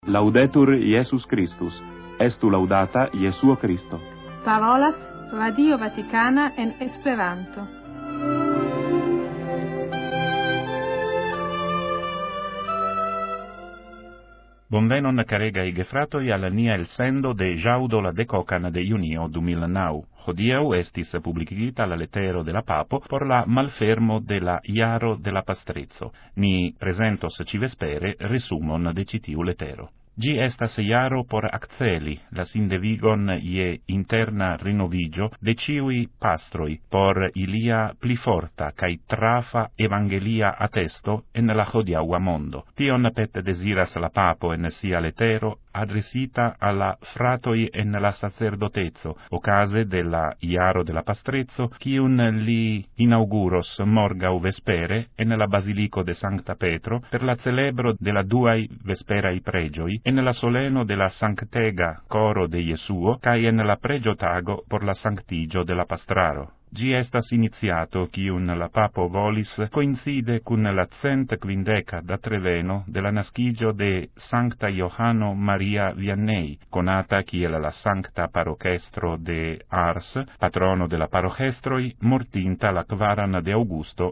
Laudetur Iesus Christus, estu laudata Jesuo Christo. Parolas Radio Vaticana en Esperanto. Bonvenon caregaj gefratoj al nia elsendo de ĵaŭdo la dekokan de junio 2009. Hodiaŭ estis publikigita la letero de la papo por la malfermo de la jaro de la pastreco. Ni prezentos ĉivespere resumon de ĉi tiu letero. Gi estas jaro por akceli la sindevigon je interna renovigio de ĉiuj pastroj por ilia pli forta kaj trafa evangelia atesto en la hodiaŭa mondo. Tion pete deziras la papo en sia letero adresita alla fratoi en la sacerdotezo, ocase de la jaro de la pastreco, quiun li inauguros morgau vespere en la basilico de Sancta Petro per la celebro de la duai vesperai pregioi, en la soleno de la sanctega coro de Jesuo, cae en la pregio tago por la sanctigio de la pastraro. Gi estas iniziato quiun la papo volis coincide cun la 150 da treveno de la nascigio de Sancta Johano Maria Vianney, conata kiel la Sancta Parochestro de Ars, patrono de la parochestroi, mortinta la 4 de Augusto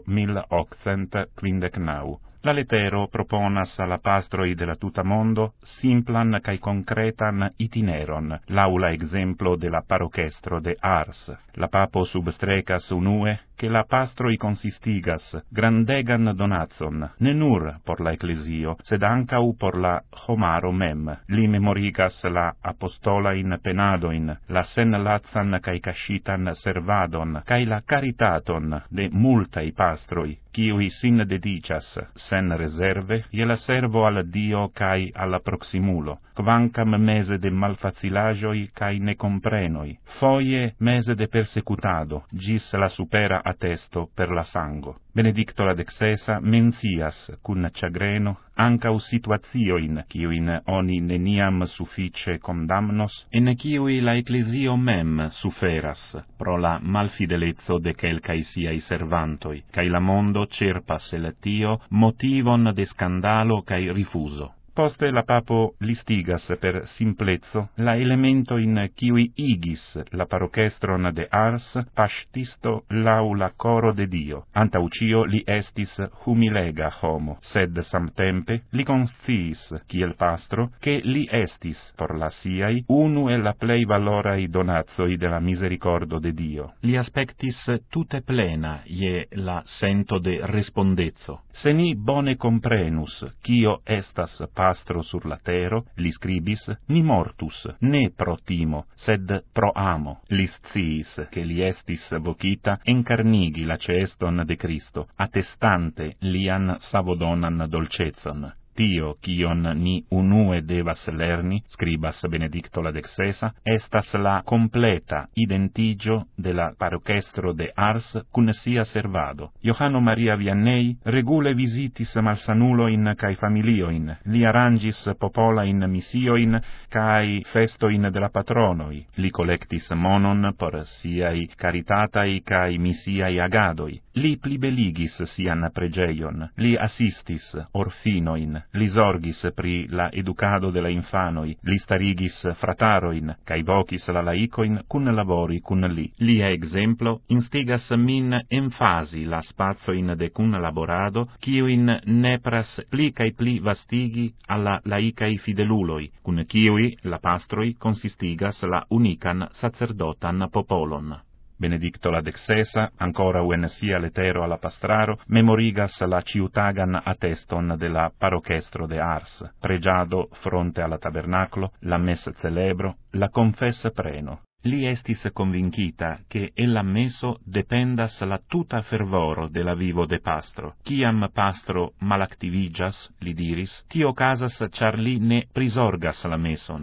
1859. La letero proponas alla pastroi de la tuta mondo simplan cae concretan itineron, laula exemplo de la parochestro de Ars. La papo substrecas unue che la pastroi consistigas grandegan donatson, ne nur por la ecclesio, sed ancau por la homaro mem. Li memorigas la apostolain penadoin, la senlazan cae cascitan servadon, cae la caritaton de multai pastroi, quiui sin dedicas, sen reserve, je la servo al Dio cae alla proximulo, quancam mese de malfacilagioi cae necomprenoi, foie mese de persecutado, gis la supera attesto per la sango. Benedicto la XVI mencias, cun chagreno, ancau situatioin, quiuin oni neniam suffice condamnos, en quiui la ecclesio mem suferas, pro la malfidelezzo de quelcai siai servantoi, cae la mondo cerpas el tio motivon de scandalo cae rifuso. Poste la papo listigas per simplezzo la elemento in quiui igis la parochestron de Ars pastisto laula coro de Dio. Antaucio li estis humilega homo, sed samtempe li consciis, kiel pastro, che li estis, por la siai, unu el la plei valorai donazoi de la misericordo de Dio. Li aspectis tute plena je la sento de respondezzo. Se ni bone comprenus, cio estas pastro sur la tero, li scribis, ni mortus, ne pro timo, sed pro amo. Li sciis, che li estis vocita encarnigi la ceston de Cristo, attestante lian savodonan dolcezon. Tio, quion ni unue devas lerni, scribas Benedicto la XVI, estas la completa identigio de la parochestro de Ars cun sia servado. Johano Maria Vianney regule visitis malsanuloin cae familioin, li arrangis popolain missioin cae festoin de la patronoi, li collectis monon por siai caritatai cae missiai agadoi, li plibeligis sian pregeion, li assistis orfinoin, li sorgis pri la educado de la infanoi, li starigis frataroin, cae vocis la laicoin cun labori cun li. Lia exemplo instigas min emfasi la spazioin de cun laborado, quiuin nepras pli cae pli vastigi alla laicai fideluloi, cun quiui la pastroi consistigas la unican sacerdotan popolon. Benedicto la XVI, ancora en sia letero alla pastraro, memorigas la ciutagan atteston de la parochestro de Ars, pregiado fronte alla tabernaclo, la messe celebro, la confesse preno. Li estis convincita che ella meso dependas la tuta fervoro de la vivo de pastro. Ciam pastro malactivigas, li diris, tio casas char li ne prisorgas la meson.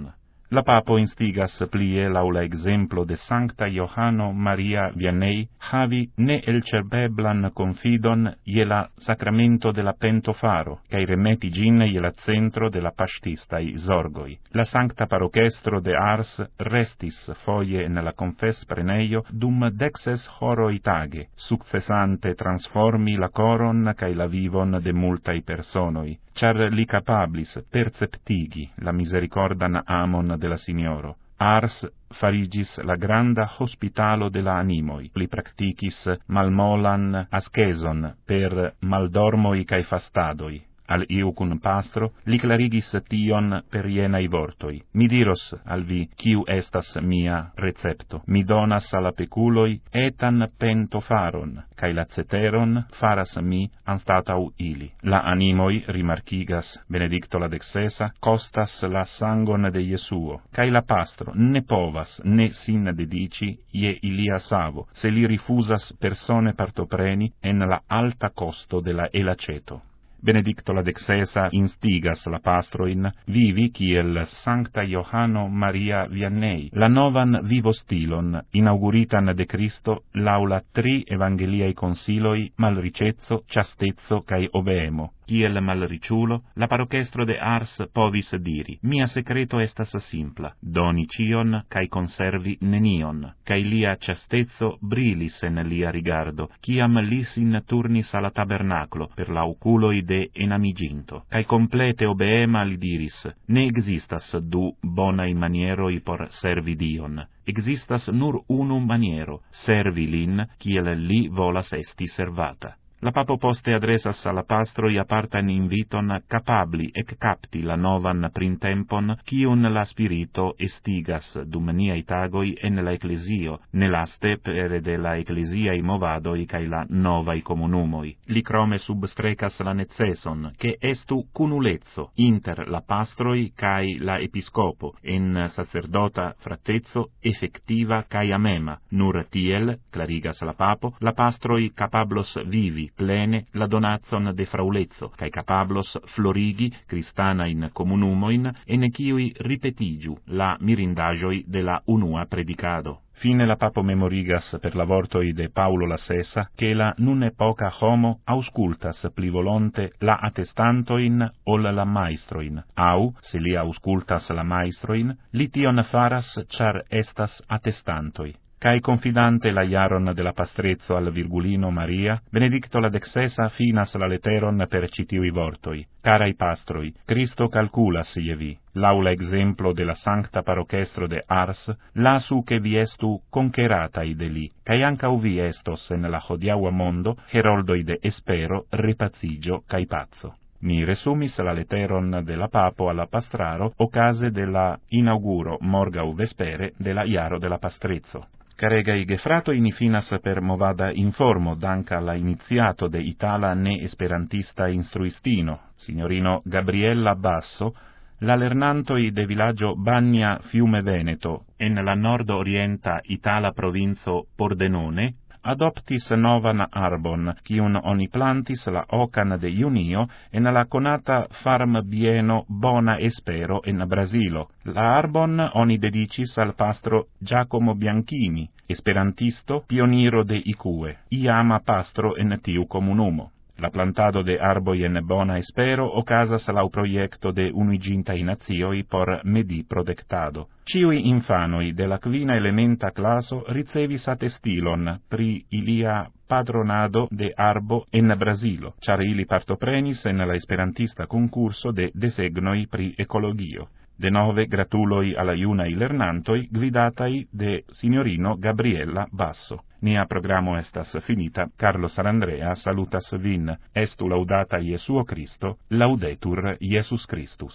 La papo instigas plie laula exemplo de Sancta Johano Maria Vianney havi ne elcerbeblan confidon je la sacramento de la pentofaro, cae remeti gin je la centro de la pastistai zorgoi. La Sancta Parochestro de Ars restis foie in la confess preneio dum 10 horoi tage, successante transformi la coron cae la vivon de multai personoi, char li capablis perceptigi la misericordan amon de la Signoro. Ars farigis la granda hospitalo de la animoi, li practicis malmolan asceson per maldormoi cae fastadoi. Al iu cun pastro li clarigis tion per ienai vortoi. Mi diros al vi, quiu estas mia recepto. Mi donas alla peculoi etan pentofaron, cae la ceteron faras mi anstatau ili. La animoi, rimarchigas Benedicto la XVI, costas la sangon de Jesuo, cae la pastro ne povas ne sin dedici je ilia savo, se li rifusas persone partopreni en la alta costo de la elaceto. Benedicto la XVI instigas la pastroin vivi kiel Sancta Johano Maria Vianney, la novan vivostilon inauguritan de Cristo laula 3 evangeliae consiloi malricezzo, chastezzo cae obeemo. Kiel malriciulo, la parochestro de Ars povis diri, mia secreto estas simpla, doni cion cae conservi nenion, cae lia chastezzo brilis en lia rigardo, ciam li sin turnis alla tabernaclo per la oculoi de enamiginto, cae complete obeema li diris, ne existas du bonai manieroi por servi Dion, existas nur unu maniero, servi lin, kiel li volas esti servata. La papo poste adresas alla pastroi apartan inviton capabli ec capti la novan printempon, cium la spirito estigas dum niai tagoi en la ecclesio, nelaste pere de la ecclesiae movadoi cae la novai comunumoi. Li crome substrecas la neceson, che estu cunulezzo inter la pastroi cae la episcopo, en sacerdota fratezzo effectiva cae amema, nur tiel, clarigas la papo, la pastroi capablos vivi plene la donazon de fraulezzo, cae capablos florigi cristana in comunumoin, en ciui ripetigiu la mirindagioi de la unua predicado. Fine la papo memorigas per la vortoi de Paulo la Sesa, che la nun epoca homo auscultas pli volonte la attestantoin ol la maestroin, au, se li auscultas la maestroin, li tion faras char estas attestantoi. Cae confidante la iaron de la pastrezzo al Virgulino Maria, Benedicto la XVI finas la letteron per citiui vortoi. Carai pastroi, Cristo calculas je vi, laula exemplo de la Sancta Parochestro de Ars, lasu che vi estu conqueratai de li, cae ancau vi estos en la hodiaua mondo, heroldoi de espero, repazigio cae pazzo. Mi resumis la letteron de la papo alla pastraro, ocase de la inauguro morgau vespere de la iaro de la pastrezzo. Caregai gefrato in finas per movada informo danca la iniziato de Itala ne esperantista instruistino, signorino Gabriella Basso, la lernantoi de villaggio Bagna Fiume Veneto, en la nord-orienta Itala provinzo Pordenone, adoptis novan arbon, cium oni plantis la ocan de junio en la conata farm bieno Bona Espero en Brasilo. La arbon oni dedicis al pastro Giacomo Bianchini, esperantisto pioniro de ICUE, iama pastro en tiu comunumo. La plantado de arboi en Bona Espero ocasas lau proiecto de Unuigintai Nazioi por medi protectado. Ciui infanoi de la 5ª elementa classo ricevis attestilon pri ilia patronado de arbo en Brasilo, char ili partoprenis en la esperantista concurso de desegnoi pri ecologio. Denove gratuloi alla iunai lernantoi guidatai de signorino Gabriella Basso. Nia programo estas finita, Carlo Sarandrea salutas vin, estu laudata Jesuo Cristo, laudetur Jesus Christus.